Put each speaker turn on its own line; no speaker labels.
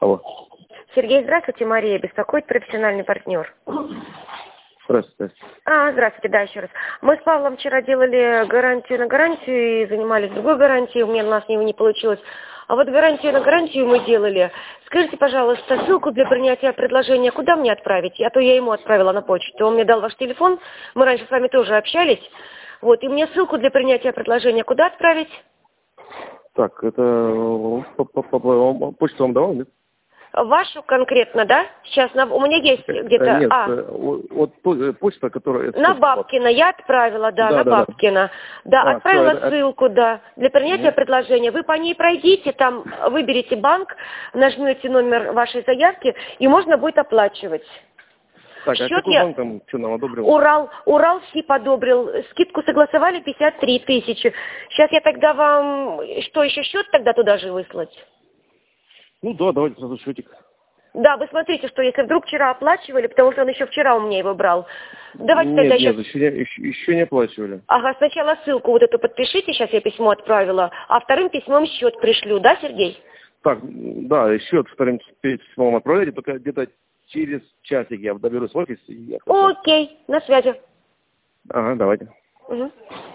Алло.
Сергей, здравствуйте, Мария, беспокоит профессиональный партнер.
Здравствуйте.
Здравствуйте, да, еще раз. Мы с Павлом вчера делали гарантию на гарантию и занимались другой гарантией, у нас не получилось. А вот гарантию на гарантию мы делали. Скажите, пожалуйста, ссылку для принятия предложения куда мне отправить? А то я ему отправила на почту. Он мне дал ваш телефон, мы раньше с вами тоже общались. Вот, и мне ссылку для принятия предложения куда отправить?
Так, это почту вам давал, нет?
Вашу конкретно, да? Сейчас у меня есть где-то...
Нет, вот почта, которая...
На Бабкина я отправила, да, на
Да.
Бабкина. Да, отправила
всё,
ссылку, да, для принятия предложения. Вы по ней пройдите, там выберите банк, нажмете номер вашей заявки, и можно будет оплачивать.
Так, а какой банк там что нам одобрил?
Урал СИП одобрил. Скидку согласовали 53 тысячи. Сейчас я тогда вам... Что, еще счет тогда туда же выслать?
Ну да, давайте сразу счетик.
Да, вы смотрите, что если вдруг вчера оплачивали, потому что он еще вчера у меня его брал. Давайте
Нет,
тогда
еще не оплачивали.
Ага, сначала ссылку вот эту подпишите, сейчас я письмо отправила, а вторым письмом счет пришлю, да, Сергей?
Так, да, счет вторым письмом отправляйте, только где-то через часик я доберусь в офис.
Окей, на связи.
Ага, давайте.
Угу.